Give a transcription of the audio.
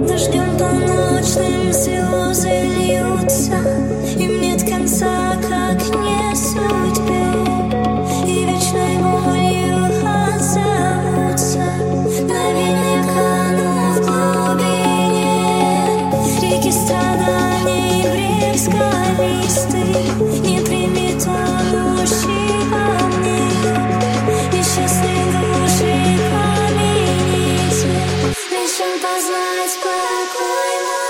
Дождем полночным слезы льются, им нет конца, как не судьбе, и вечной болью отзовутся. Навек кану в глубине реки страданий, брег скалистый, не примет тонущий волны. Несчастные души, помяните, лишь им познать покой.